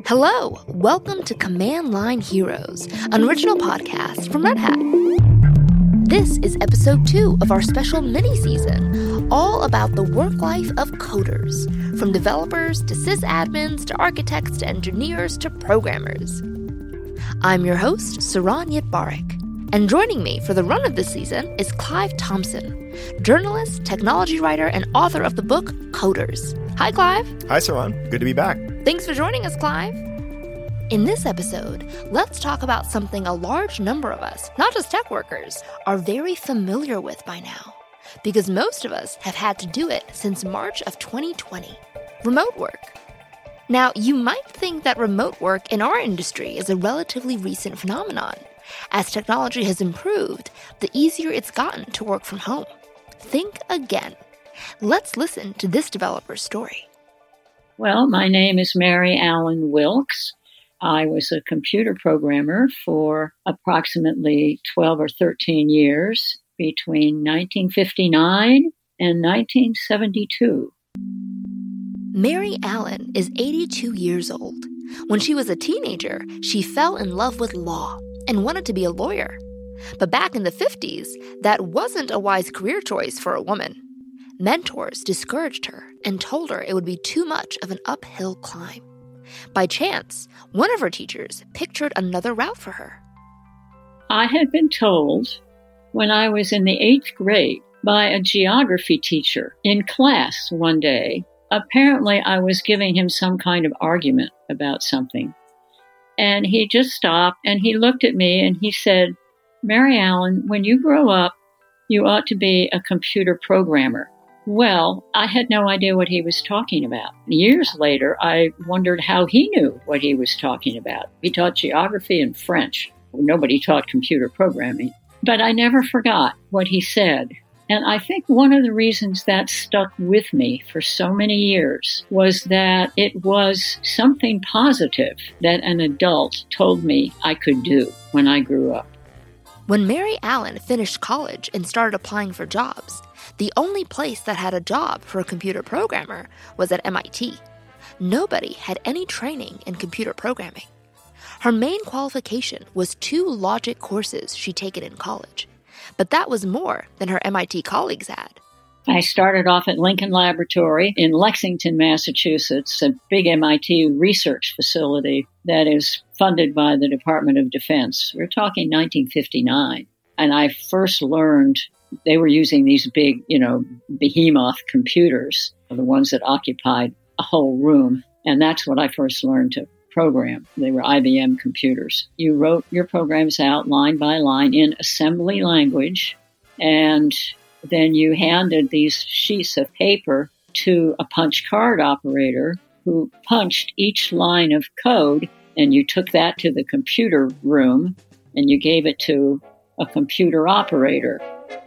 Hello, welcome to Command Line Heroes, an original podcast from Red Hat. This is episode 2 of our special mini-season, all about the work life of coders, from developers to sysadmins to architects to engineers to programmers. I'm your host, Saron Yitbarek, and joining me for the run of this season is Clive Thompson, journalist, technology writer, and author of the book Coders. Hi, Clive. Hi, Saron. Good to be back. Thanks for joining us, Clive. In this episode, let's talk about something a large number of us, not just tech workers, are very familiar with by now, because most of us have had to do it since March of 2020, remote work. Now, you might think that remote work in our industry is a relatively recent phenomenon. As technology has improved, the easier it's gotten to work from home. Think again. Let's listen to this developer's story. Well, my name is Mary Allen Wilkes. I was a computer programmer for approximately 12 or 13 years between 1959 and 1972. Mary Allen is 82 years old. When she was a teenager, she fell in love with law and wanted to be a lawyer. But back in the 50s, that wasn't a wise career choice for a woman. Mentors discouraged her and told her it would be too much of an uphill climb. By chance, one of her teachers pictured another route for her. I had been told when I was in the 8th grade by a geography teacher in class one day. Apparently, I was giving him some kind of argument about something. And he just stopped and he looked at me and he said, "Mary Allen, when you grow up, you ought to be a computer programmer." Well, I had no idea what he was talking about. Years later, I wondered how he knew what he was talking about. He taught geography and French. Nobody taught computer programming. But I never forgot what he said. And I think one of the reasons that stuck with me for so many years was that it was something positive that an adult told me I could do when I grew up. When Mary Allen finished college and started applying for jobs, the only place that had a job for a computer programmer was at MIT. Nobody had any training in computer programming. Her main qualification was 2 logic courses she'd taken in college, but that was more than her MIT colleagues had. I started off at Lincoln Laboratory in Lexington, Massachusetts, a big MIT research facility that is funded by the Department of Defense. We're talking 1959. And I first learned they were using these big, behemoth computers, the ones that occupied a whole room. And that's what I first learned to program. They were IBM computers. You wrote your programs out line by line in assembly language, and then you handed these sheets of paper to a punch card operator who punched each line of code, and you took that to the computer room and you gave it to a computer operator.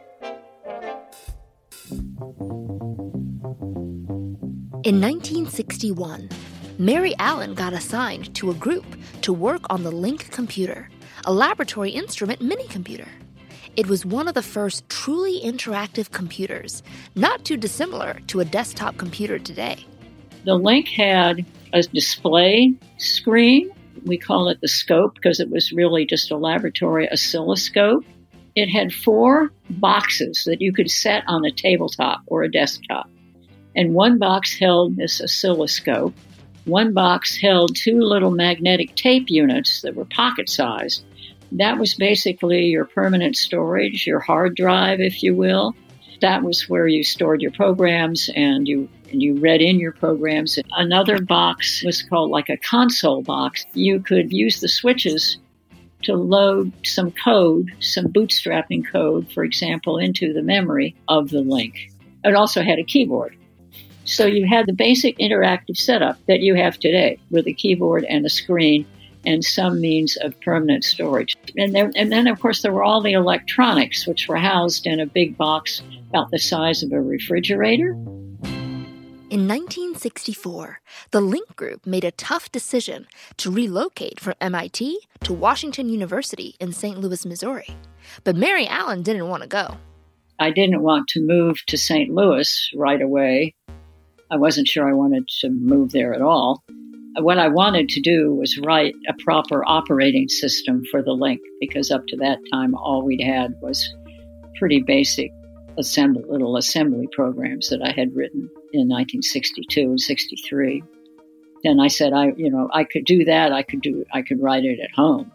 In 1961, Mary Allen got assigned to a group to work on the LINC computer, a laboratory instrument mini-computer. It was one of the first truly interactive computers, not too dissimilar to a desktop computer today. The LINC had a display screen. We call it the scope because it was really just a laboratory oscilloscope. It had 4 boxes that you could set on a tabletop or a desktop. And one box held this oscilloscope. One box held 2 little magnetic tape units that were pocket-sized. That was basically your permanent storage, your hard drive, if you will. That was where you stored your programs and you read in your programs. Another box was called like a console box. You could use the switches to load some code, some bootstrapping code, for example, into the memory of the LINC. It also had a keyboard. So you had the basic interactive setup that you have today with a keyboard and a screen and some means of permanent storage. And then, of course, there were all the electronics, which were housed in a big box about the size of a refrigerator. In 1964, the LINC Group made a tough decision to relocate from MIT to Washington University in St. Louis, Missouri. But Mary Allen didn't want to go. I didn't want to move to St. Louis right away. I wasn't sure I wanted to move there at all. What I wanted to do was write a proper operating system for the Link, because up to that time, all we'd had was pretty basic little assembly programs that I had written in 1962 and 63. And I said, I could do that. I could write it at home.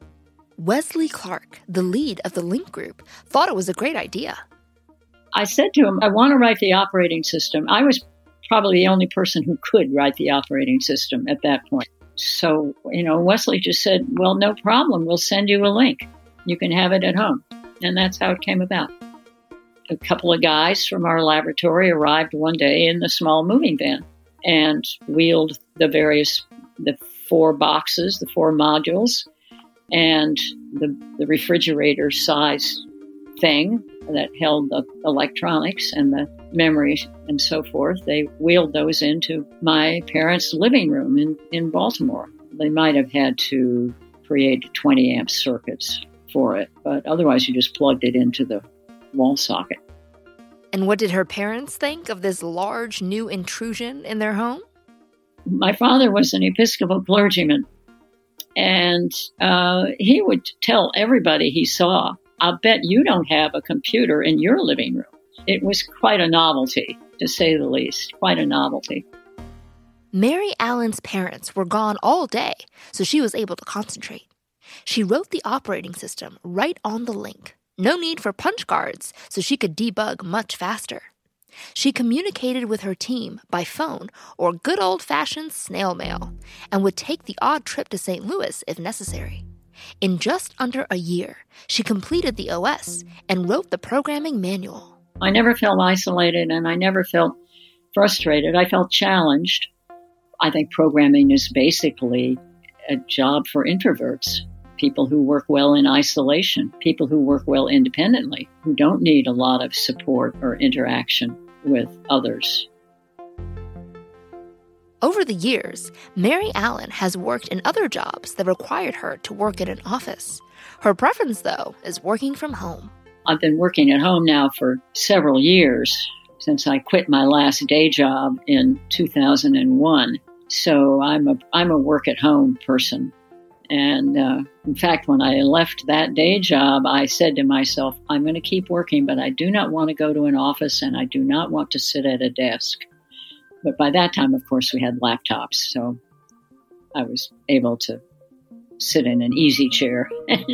Wesley Clark, the lead of the Link Group, thought it was a great idea. I said to him, I want to write the operating system. I was probably the only person who could write the operating system at that point. So, Wesley just said, well, no problem. We'll send you a link. You can have it at home. And that's how it came about. A couple of guys from our laboratory arrived one day in the small moving van and wheeled the 4 boxes, the 4 modules, and the refrigerator size thing that held the electronics and the memory and so forth. They wheeled those into my parents' living room in Baltimore. They might have had to create 20 amp circuits for it, but otherwise you just plugged it into the wall socket. And what did her parents think of this large new intrusion in their home? My father was an Episcopal clergyman, and he would tell everybody he saw, I'll bet you don't have a computer in your living room. It was quite a novelty, to say the least, quite a novelty. Mary Allen's parents were gone all day, so she was able to concentrate. She wrote the operating system right on the Link. No need for punch cards, so she could debug much faster. She communicated with her team by phone or good old-fashioned snail mail, and would take the odd trip to St. Louis if necessary. In just under a year, she completed the OS and wrote the programming manual. I never felt isolated, and I never felt frustrated. I felt challenged. I think programming is basically a job for introverts, people who work well in isolation, people who work well independently, who don't need a lot of support or interaction with others. Over the years, Mary Allen has worked in other jobs that required her to work in an office. Her preference, though, is working from home. I've been working at home now for several years, since I quit my last day job in 2001. So I'm a work-at-home person. And in fact, when I left that day job, I said to myself, I'm going to keep working, but I do not want to go to an office, and I do not want to sit at a desk. But by that time, of course, we had laptops, so I was able to sit in an easy chair.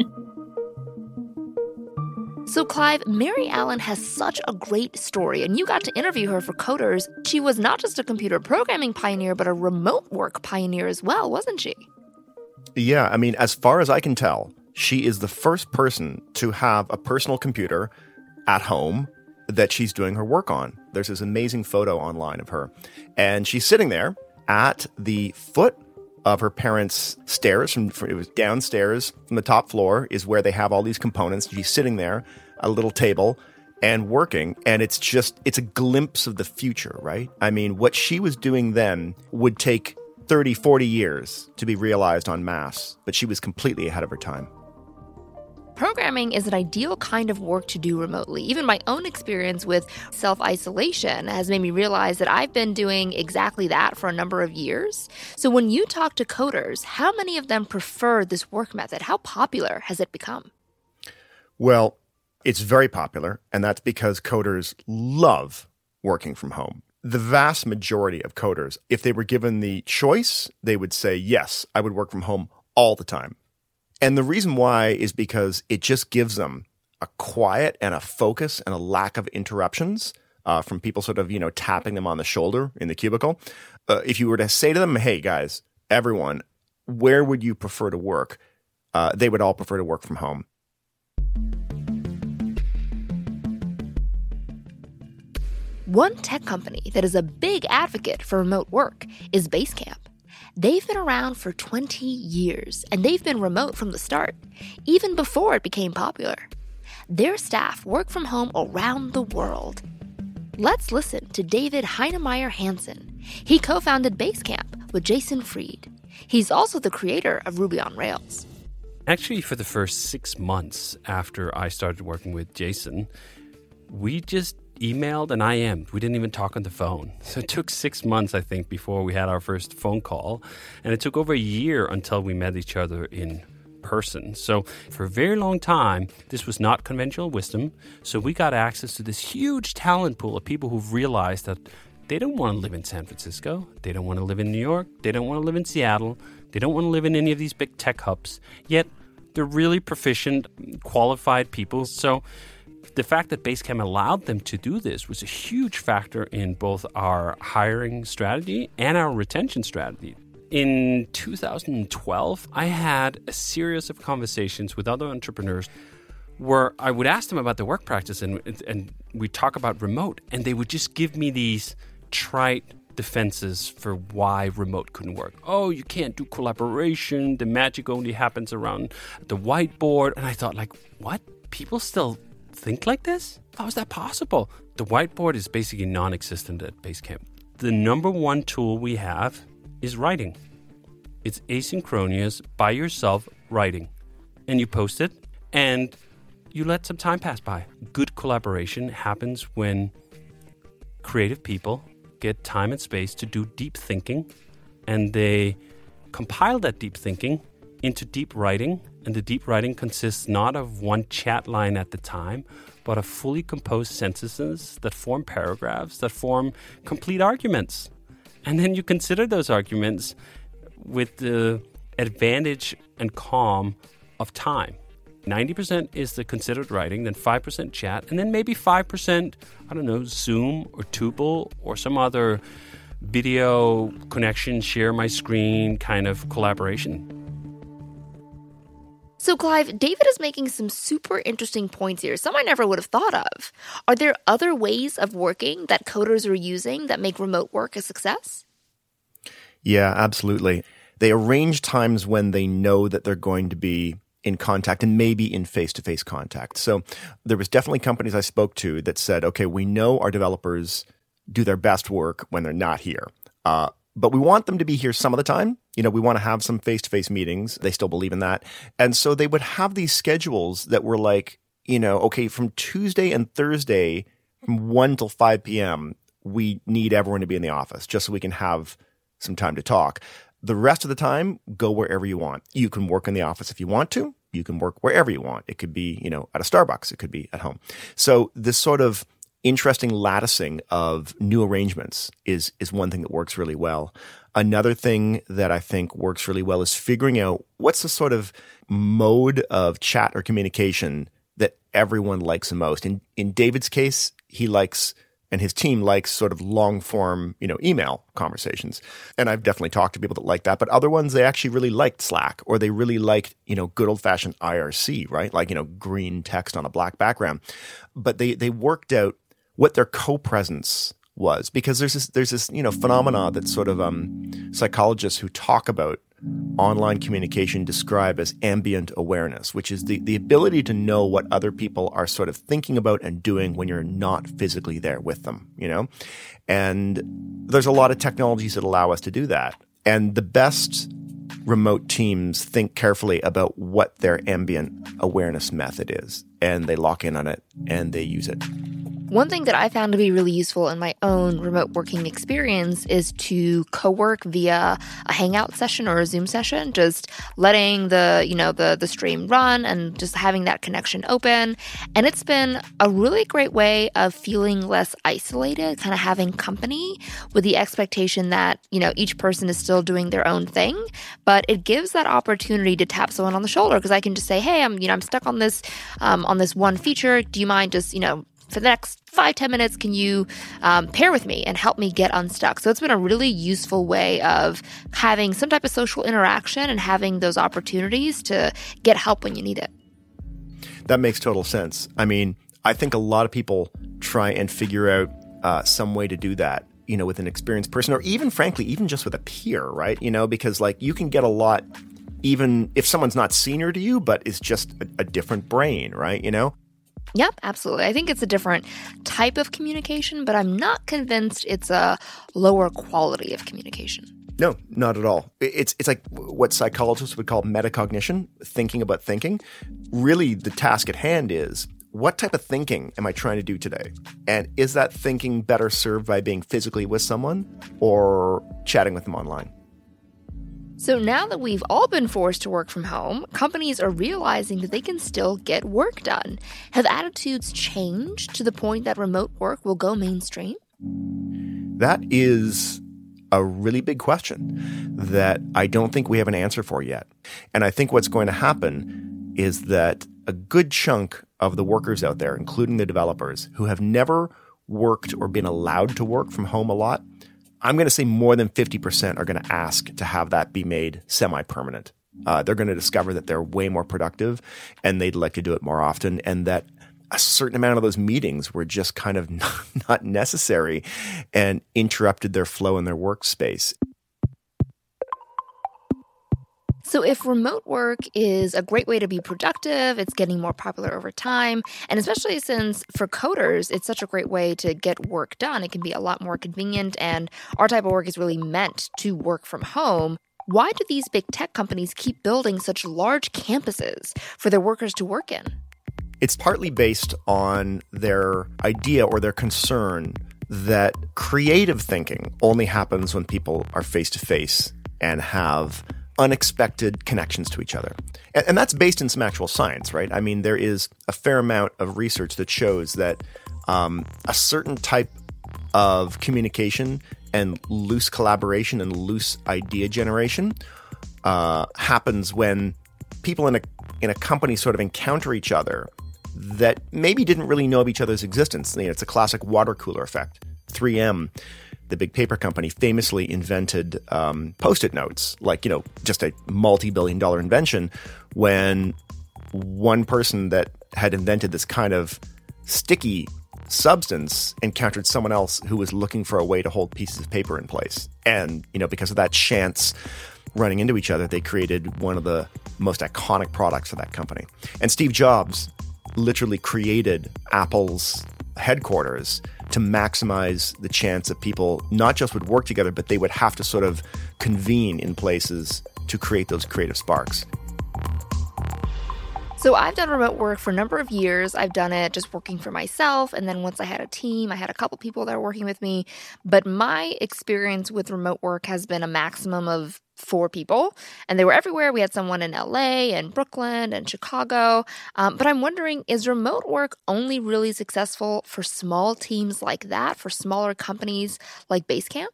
So, Clive, Mary Allen has such a great story, and you got to interview her for Coders. She was not just a computer programming pioneer, but a remote work pioneer as well, wasn't she? Yeah, I mean, as far as I can tell, she is the first person to have a personal computer at home that she's doing her work on. There's this amazing photo online of her, and she's sitting there at the foot of her parents' stairs. It was downstairs from the top floor is where they have all these components. She's sitting there, a little table, and working, and it's a glimpse of the future, right? I mean, what she was doing then would take 30, 40 years to be realized en masse, but she was completely ahead of her time. Programming is an ideal kind of work to do remotely. Even my own experience with self-isolation has made me realize that I've been doing exactly that for a number of years. So when you talk to coders, how many of them prefer this work method? How popular has it become? Well, it's very popular, and that's because coders love working from home. The vast majority of coders, if they were given the choice, they would say, yes, I would work from home all the time. And the reason why is because it just gives them a quiet and a focus and a lack of interruptions from people sort of, tapping them on the shoulder in the cubicle. If you were to say to them, hey, guys, everyone, where would you prefer to work? They would all prefer to work from home. One tech company that is a big advocate for remote work is Basecamp. They've been around for 20 years, and they've been remote from the start, even before it became popular. Their staff work from home around the world. Let's listen to David Heinemeier Hansen. He co-founded Basecamp with Jason Fried. He's also the creator of Ruby on Rails. Actually, for the first 6 months after I started working with Jason, we just emailed and IM'd. We didn't even talk on the phone. So it took 6 months, I think, before we had our first phone call. And it took over a year until we met each other in person. So for a very long time, this was not conventional wisdom. So we got access to this huge talent pool of people who've realized that they don't want to live in San Francisco. They don't want to live in New York. They don't want to live in Seattle. They don't want to live in any of these big tech hubs. Yet they're really proficient, qualified people. So the fact that Basecamp allowed them to do this was a huge factor in both our hiring strategy and our retention strategy. In 2012, I had a series of conversations with other entrepreneurs where I would ask them about their work practice and we'd talk about remote, and they would just give me these trite defenses for why remote couldn't work. Oh, you can't do collaboration. The magic only happens around the whiteboard. And I thought, like, what? People still think like this? How is that possible? The whiteboard is basically non-existent at Basecamp. The number one tool we have is writing. It's asynchronous, by yourself writing. And you post it and you let some time pass by. Good collaboration happens when creative people get time and space to do deep thinking, and they compile that deep thinking into deep writing. And the deep writing consists not of one chat line at the time, but of fully composed sentences that form paragraphs, that form complete arguments. And then you consider those arguments with the advantage and calm of time. 90% is the considered writing, then 5% chat, and then maybe 5%, I don't know, Zoom or Tuple or some other video connection, share my screen kind of collaboration. So, Clive, David is making some super interesting points here, some I never would have thought of. Are there other ways of working that coders are using that make remote work a success? Yeah, absolutely. They arrange times when they know that they're going to be in contact and maybe in face-to-face contact. So there was definitely companies I spoke to that said, okay, we know our developers do their best work when they're not here. But we want them to be here some of the time. You know, we want to have some face-to-face meetings. They still believe in that. And so they would have these schedules that were like, you know, okay, from Tuesday and Thursday, from 1 till 5 p.m., we need everyone to be in the office just so we can have some time to talk. The rest of the time, go wherever you want. You can work in the office if you want to. You can work wherever you want. It could be, you know, at a Starbucks. It could be at home. So this sort of interesting latticing of new arrangements is one thing that works really well. Another thing that I think works really well is figuring out what's the sort of mode of chat or communication that everyone likes the most. In David's case, he likes, and his team likes, sort of long-form, you know, email conversations. And I've definitely talked to people that like that. But other ones, they actually really liked Slack, or they really liked, you know, good old-fashioned IRC, right? Like, you know, green text on a black background. But they worked out what their co-presence was, because there's this, you know, phenomena that sort of psychologists who talk about online communication describe as ambient awareness, which is the ability to know what other people are sort of thinking about and doing when you're not physically there with them, you know? And there's a lot of technologies that allow us to do that. And the best remote teams think carefully about what their ambient awareness method is, and they lock in on it and they use it. One thing that I found to be really useful in my own remote working experience is to co-work via a Hangout session or a Zoom session, just letting the stream run and just having that connection open. And it's been a really great way of feeling less isolated, kind of having company with the expectation that, you know, each person is still doing their own thing, but it gives that opportunity to tap someone on the shoulder, because I can just say, hey, I'm stuck on this one feature. Do you mind just, for the next 5-10 minutes, can you pair with me and help me get unstuck? So it's been a really useful way of having some type of social interaction and having those opportunities to get help when you need it. That makes total sense. I mean, I think a lot of people try and figure out some way to do that, you know, with an experienced person, or even, frankly, even just with a peer, right? You know, because like you can get a lot, even if someone's not senior to you, but is just a different brain, right? You know? Yep, absolutely. I think it's a different type of communication, but I'm not convinced it's a lower quality of communication. No, not at all. It's like what psychologists would call metacognition, thinking about thinking. Really, the task at hand is, what type of thinking am I trying to do today? And is that thinking better served by being physically with someone or chatting with them online? So now that we've all been forced to work from home, companies are realizing that they can still get work done. Have attitudes changed to the point that remote work will go mainstream? That is a really big question that I don't think we have an answer for yet. And I think what's going to happen is that a good chunk of the workers out there, including the developers, who have never worked or been allowed to work from home a lot, I'm going to say more than 50% are going to ask to have that be made semi-permanent. They're going to discover that they're way more productive and they'd like to do it more often, and that a certain amount of those meetings were just kind of not necessary and interrupted their flow in their workspace. So if remote work is a great way to be productive, it's getting more popular over time, and especially since for coders, it's such a great way to get work done, it can be a lot more convenient, and our type of work is really meant to work from home. Why do these big tech companies keep building such large campuses for their workers to work in? It's partly based on their idea or their concern that creative thinking only happens when people are face-to-face and have unexpected connections to each other. And that's based in some actual science, right? I mean, there is a fair amount of research that shows that a certain type of communication and loose collaboration and loose idea generation happens when people in a company sort of encounter each other that maybe didn't really know of each other's existence. You know, it's a classic water cooler effect. 3M, the big paper company, famously invented Post-it notes, like, you know, just a multi-billion-dollar invention, when one person that had invented this kind of sticky substance encountered someone else who was looking for a way to hold pieces of paper in place. And, you know, because of that chance running into each other, they created one of the most iconic products of that company. And Steve Jobs literally created Apple's headquarters to maximize the chance that people not just would work together, but they would have to sort of convene in places to create those creative sparks. So I've done remote work for a number of years. I've done it just working for myself. And then once I had a team, I had a couple people that were working with me. But my experience with remote work has been a maximum of 4 people. And they were everywhere. We had someone in LA and Brooklyn and Chicago. But I'm wondering, is remote work only really successful for small teams like that, for smaller companies like Basecamp?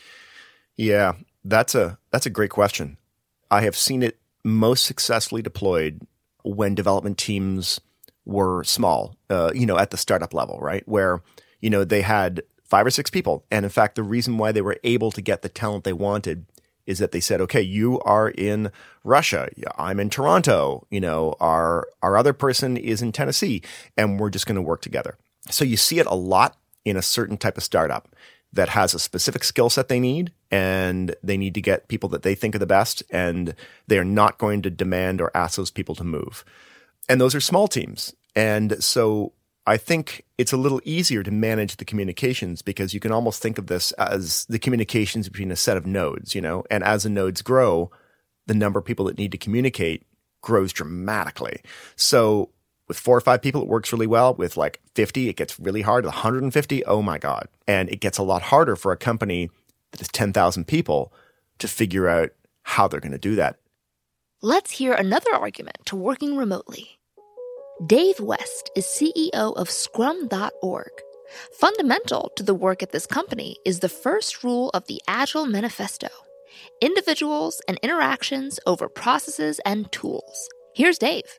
Yeah, that's a great question. I have seen it most successfully deployed when development teams were small, at the startup level, right? Where, they had 5 or 6 people. And in fact, the reason why they were able to get the talent they wanted is that they said, okay, you are in Russia. I'm in Toronto. Our other person is in Tennessee, and we're just going to work together. So you see it a lot in a certain type of startup that has a specific skill set they need, and they need to get people that they think are the best, and they are not going to demand or ask those people to move. And those are small teams. And so I think it's a little easier to manage the communications because you can almost think of this as the communications between a set of nodes, and as the nodes grow, the number of people that need to communicate grows dramatically. So with 4 or 5 people, it works really well. With like 50, it gets really hard. 150, oh my God. And it gets a lot harder for a company that is 10,000 people to figure out how they're going to do that. Let's hear another argument to working remotely. Dave West is CEO of Scrum.org. Fundamental to the work at this company is the first rule of the Agile Manifesto: individuals and interactions over processes and tools. Here's Dave.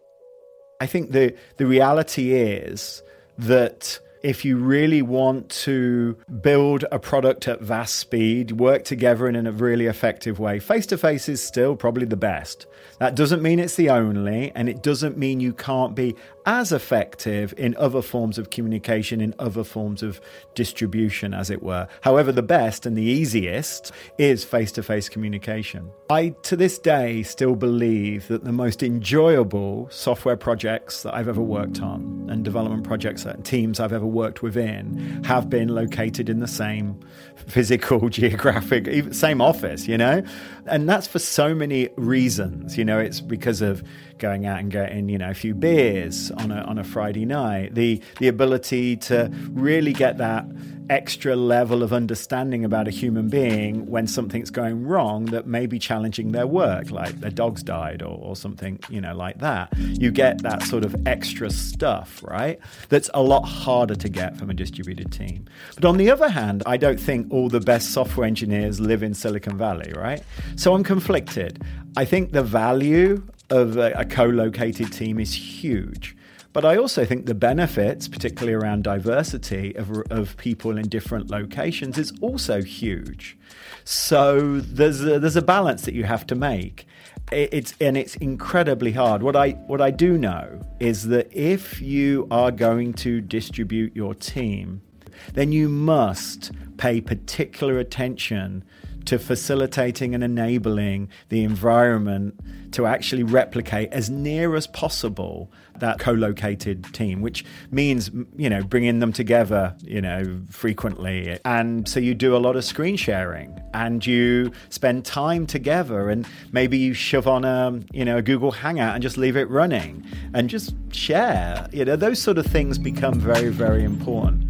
I think the reality is that if you really want to build a product at vast speed, work together in a really effective way, face-to-face is still probably the best. That doesn't mean it's the only, and it doesn't mean you can't be as effective in other forms of communication, in other forms of distribution, as it were. However, the best and the easiest is face-to-face communication. I, to this day, still believe that the most enjoyable software projects that I've ever worked on and development projects and teams I've ever worked within have been located in the same physical, geographic, even same office, And that's for so many reasons. It's because of going out and getting, a few beers on a Friday night. The ability to really get that extra level of understanding about a human being when something's going wrong that may be challenging their work, like their dog's died or something, like that. You get that sort of extra stuff, right? That's a lot harder to get from a distributed team. But on the other hand, I don't think all the best software engineers live in Silicon Valley, right? So I'm conflicted. I think the value of a co-located team is huge. But I also think the benefits, particularly around diversity of people in different locations, is also huge. So there's a balance that you have to make. It's incredibly hard. What I do know is that if you are going to distribute your team, then you must pay particular attention to facilitating and enabling the environment to actually replicate as near as possible that co-located team, which means, bringing them together, frequently. And so you do a lot of screen sharing and you spend time together, and maybe you shove on a Google Hangout and just leave it running and just share. Those sort of things become very, very important.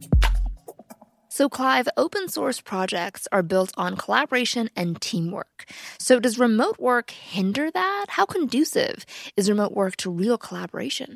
So, Clive, open source projects are built on collaboration and teamwork. So does remote work hinder that? How conducive is remote work to real collaboration?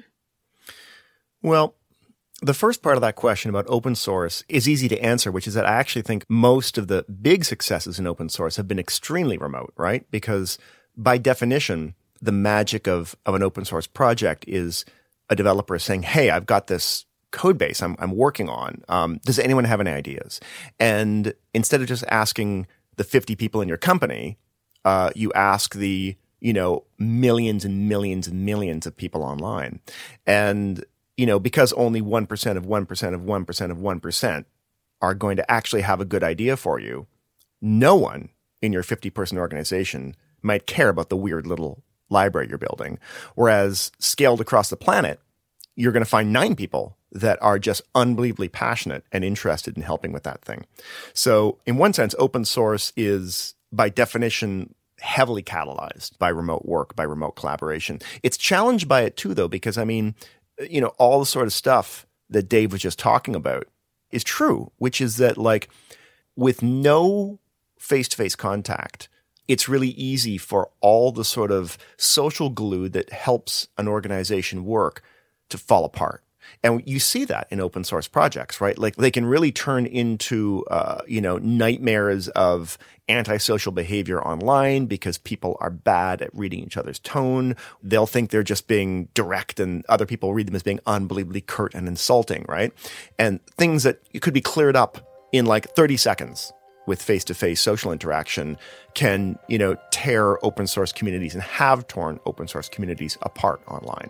Well, the first part of that question about open source is easy to answer, which is that I actually think most of the big successes in open source have been extremely remote, right? Because by definition, the magic of an open source project is a developer saying, hey, I've got this code base I'm working on. Does anyone have any ideas? And instead of just asking the 50 people in your company, you ask the, millions and millions and millions of people online. And, because only 1% of 1% of 1% of 1% are going to actually have a good idea for you, no one in your 50-person organization might care about the weird little library you're building. Whereas scaled across the planet, you're going to find 9 people that are just unbelievably passionate and interested in helping with that thing. So in one sense, open source is by definition heavily catalyzed by remote work, by remote collaboration. It's challenged by it too, though, because all the sort of stuff that Dave was just talking about is true, which is that with no face-to-face contact, it's really easy for all the sort of social glue that helps an organization work to fall apart. And you see that in open source projects, right? They can really turn into, nightmares of antisocial behavior online because people are bad at reading each other's tone. They'll think they're just being direct and other people read them as being unbelievably curt and insulting, right? And things that could be cleared up in 30 seconds with face-to-face social interaction can, tear open source communities and have torn open source communities apart online.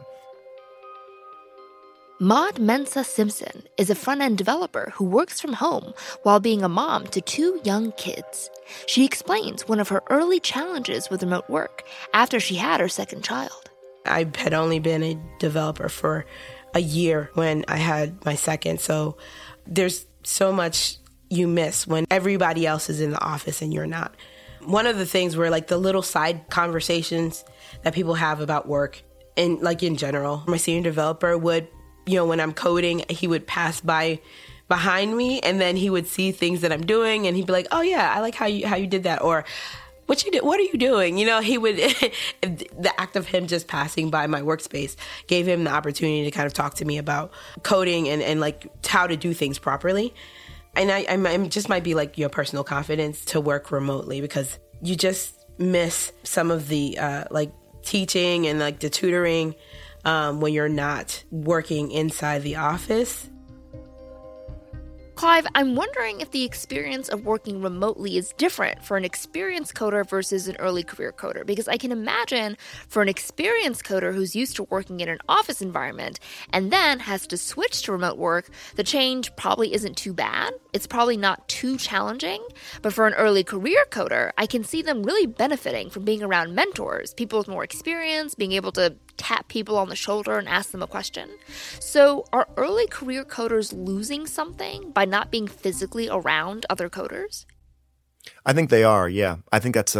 Maud Mensa Simpson is a front-end developer who works from home while being a mom to 2 young kids. She explains one of her early challenges with remote work after she had her second child. I had only been a developer for a year when I had my second, so there's so much you miss when everybody else is in the office and you're not. One of the things were the little side conversations that people have about work and in general. My senior developer would, when I'm coding, he would pass by behind me and then he would see things that I'm doing and he'd be like, oh yeah, I like how you did that. Or what are you doing? He would, the act of him just passing by my workspace gave him the opportunity to kind of talk to me about coding and how to do things properly. And I just might be your personal confidence to work remotely because you just miss some of the teaching and the tutoring when you're not working inside the office. Clive, I'm wondering if the experience of working remotely is different for an experienced coder versus an early career coder, because I can imagine for an experienced coder who's used to working in an office environment and then has to switch to remote work, the change probably isn't too bad. It's probably not too challenging. But for an early career coder, I can see them really benefiting from being around mentors, people with more experience, being able to tap people on the shoulder and ask them a question. So are early career coders losing something by not being physically around other coders? I think they are, yeah. I think that's a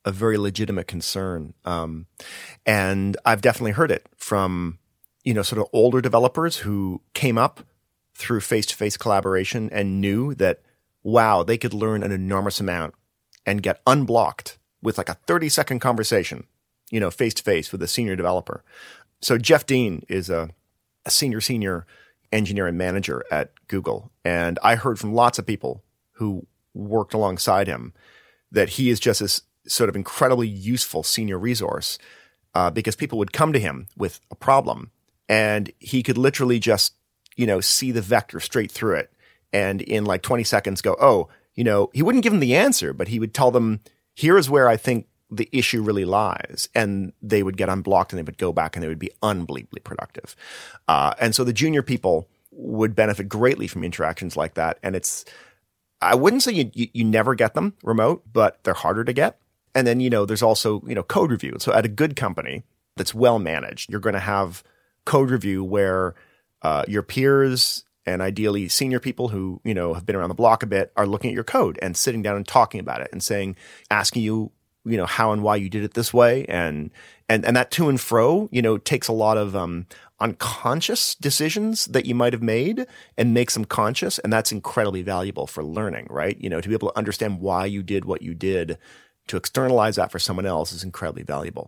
a very legitimate concern. And I've definitely heard it from, sort of older developers who came up through face-to-face collaboration and knew that, wow, they could learn an enormous amount and get unblocked with like a 30-second conversation, face-to-face with a senior developer. So Jeff Dean is a senior engineer and manager at Google. And I heard from lots of people who worked alongside him that he is just this sort of incredibly useful senior resource because people would come to him with a problem and he could literally just, see the vector straight through it. And in like 20 seconds go, oh, he wouldn't give them the answer, but he would tell them, here is where I think the issue really lies. And they would get unblocked and they would go back and they would be unbelievably productive. And so the junior people would benefit greatly from interactions like that. And I wouldn't say you never get them remote, but they're harder to get. And then, there's also, code review. So at a good company that's well managed, you're going to have code review where your peers and ideally senior people who, have been around the block a bit are looking at your code and sitting down and talking about it and asking you, how and why you did it this way. And that to and fro, takes a lot of unconscious decisions that you might have made and makes them conscious. And that's incredibly valuable for learning, right? To be able to understand why you did what you did, to externalize that for someone else is incredibly valuable.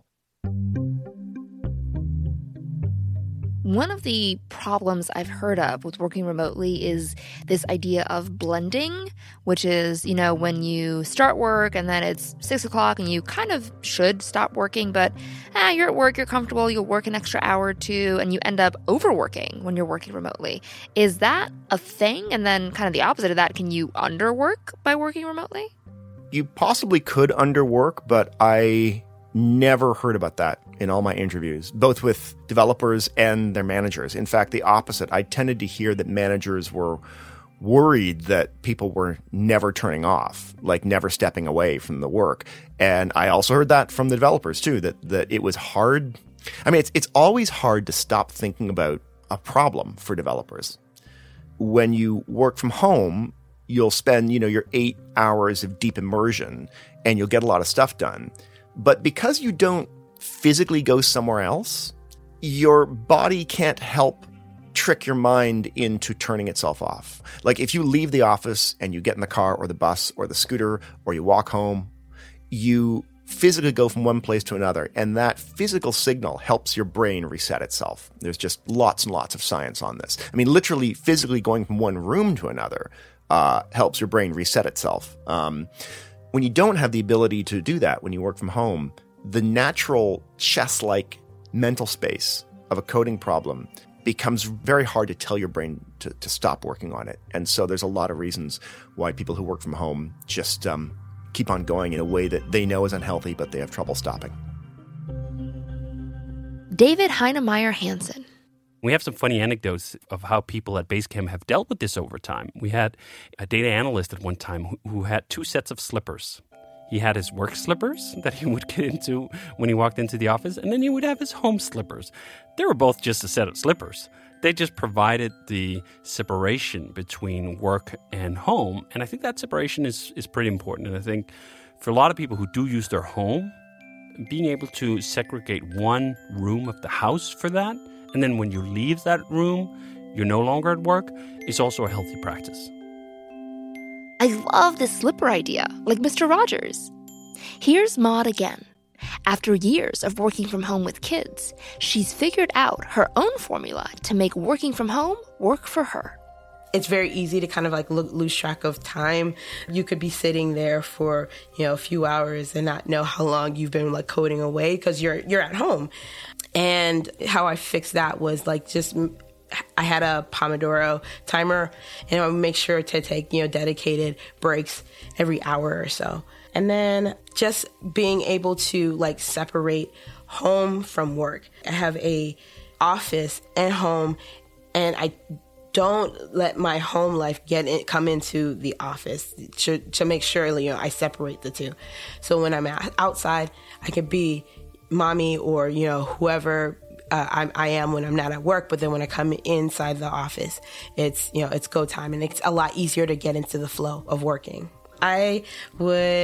One of the problems I've heard of with working remotely is this idea of blending, which is, when you start work and then it's 6 o'clock and you kind of should stop working, but you're at work, you're comfortable, you'll work an extra hour or two, and you end up overworking when you're working remotely. Is that a thing? And then kind of the opposite of that, can you underwork by working remotely? You possibly could underwork, but I never heard about that in all my interviews, both with developers and their managers. In fact, the opposite. I tended to hear that managers were worried that people were never turning off, like never stepping away from the work. And I also heard that from the developers too, that it was hard. I mean, it's always hard to stop thinking about a problem for developers. When you work from home, you'll spend, your 8 hours of deep immersion and you'll get a lot of stuff done. But because you don't physically go somewhere else, your body can't help trick your mind into turning itself off. Like if you leave the office and you get in the car or the bus or the scooter or you walk home, you physically go from one place to another. And that physical signal helps your brain reset itself. There's just lots and lots of science on this. I mean, literally physically going from one room to another helps your brain reset itself. When you don't have the ability to do that, when you work from home, the natural chess-like mental space of a coding problem becomes very hard to tell your brain to stop working on it. And so there's a lot of reasons why people who work from home just keep on going in a way that they know is unhealthy, but they have trouble stopping. David Heinemeier Hansson. We have some funny anecdotes of how people at Basecamp have dealt with this over time. We had a data analyst at one time who had 2 sets of slippers. He had his work slippers that he would get into when he walked into the office, and then he would have his home slippers. They were both just a set of slippers. They just provided the separation between work and home, and I think that separation is pretty important. And I think for a lot of people who do use their home, being able to segregate one room of the house for that, and then when you leave that room, you're no longer at work, is also a healthy practice. I love this slipper idea, like Mr. Rogers. Here's Maud again. After years of working from home with kids, she's figured out her own formula to make working from home work for her. It's very easy to kind of like lose track of time. You could be sitting there for, a few hours and not know how long you've been like coding away because you're at home. And how I fixed that was like I had a Pomodoro timer and I would make sure to take, dedicated breaks every hour or so. And then just being able to like separate home from work. I have a office and home, and I don't let my home life come into the office to make sure, I separate the two. So when I'm outside, I can be mommy or, whoever I am when I'm not at work. But then when I come inside the office, it's go time, and it's a lot easier to get into the flow of working. I would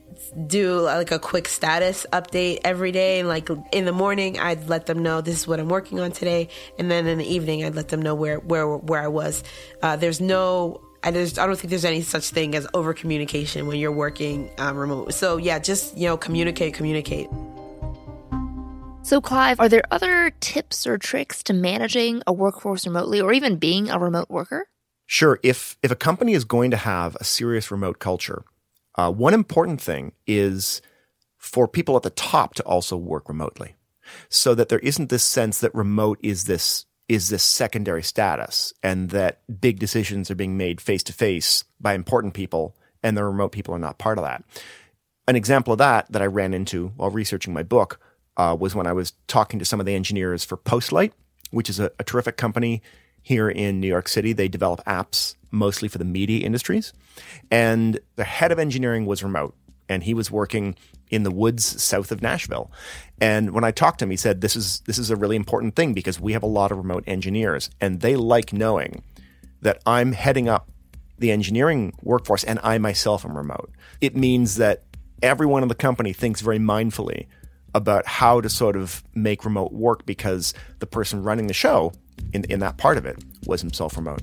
do like a quick status update every day. And like in the morning, I'd let them know this is what I'm working on today. And then in the evening, I'd let them know where I was. I don't think there's any such thing as over communication when you're working remote. So yeah, just, communicate. So Clive, are there other tips or tricks to managing a workforce remotely or even being a remote worker? Sure. If a company is going to have a serious remote culture, one important thing is for people at the top to also work remotely, so that there isn't this sense that remote is this secondary status and that big decisions are being made face to face by important people and the remote people are not part of that. An example of that I ran into while researching my book was when I was talking to some of the engineers for Postlight, which is a terrific company here in New York City. They develop apps mostly for the media industries. And the head of engineering was remote, and he was working in the woods south of Nashville. And when I talked to him, he said, this is a really important thing because we have a lot of remote engineers, and they like knowing that I'm heading up the engineering workforce and I myself am remote. It means that everyone in the company thinks very mindfully about how to sort of make remote work because the person running the show in that part of it was himself remote.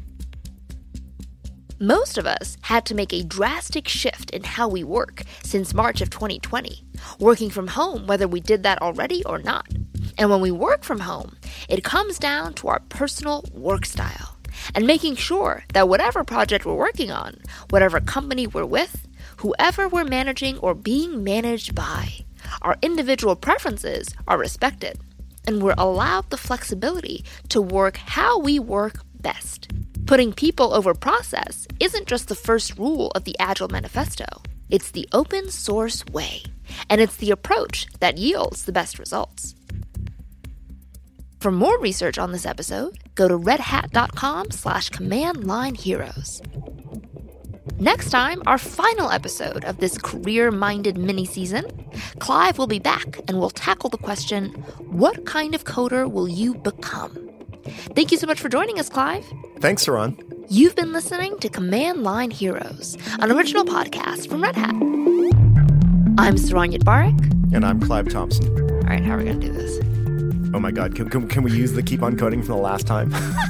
Most of us had to make a drastic shift in how we work since March of 2020, working from home whether we did that already or not. And when we work from home, it comes down to our personal work style and making sure that whatever project we're working on, whatever company we're with, whoever we're managing or being managed by, our individual preferences are respected, and we're allowed the flexibility to work how we work best. Putting people over process isn't just the first rule of the Agile Manifesto. It's the open source way, and it's the approach that yields the best results. For more research on this episode, go to redhat.com/command-line-heroes. Next time, our final episode of this career-minded mini-season, Clive will be back and we'll tackle the question, what kind of coder will you become? Thank you so much for joining us, Clive. Thanks, Saran. You've been listening to Command Line Heroes, an original podcast from Red Hat. I'm Saran Yitbarek. And I'm Clive Thompson. All right, how are we going to do this? Oh my God, can we use the keep on coding from the last time?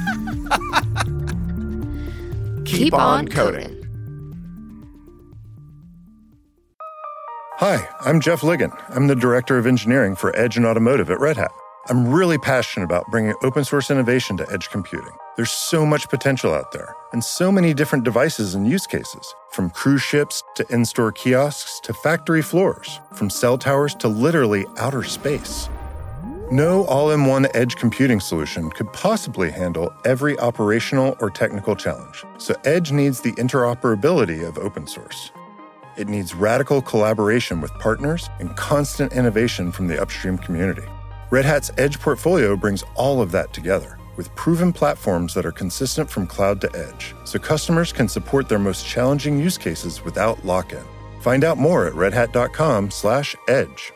Keep on coding. Hi, I'm Jeff Ligon. I'm the Director of Engineering for Edge and Automotive at Red Hat. I'm really passionate about bringing open source innovation to edge computing. There's so much potential out there, and so many different devices and use cases, from cruise ships to in-store kiosks to factory floors, from cell towers to literally outer space. No all-in-one edge computing solution could possibly handle every operational or technical challenge, so Edge needs the interoperability of open source. It needs radical collaboration with partners and constant innovation from the upstream community. Red Hat's Edge portfolio brings all of that together with proven platforms that are consistent from cloud to edge, so customers can support their most challenging use cases without lock-in. Find out more at redhat.com/edge.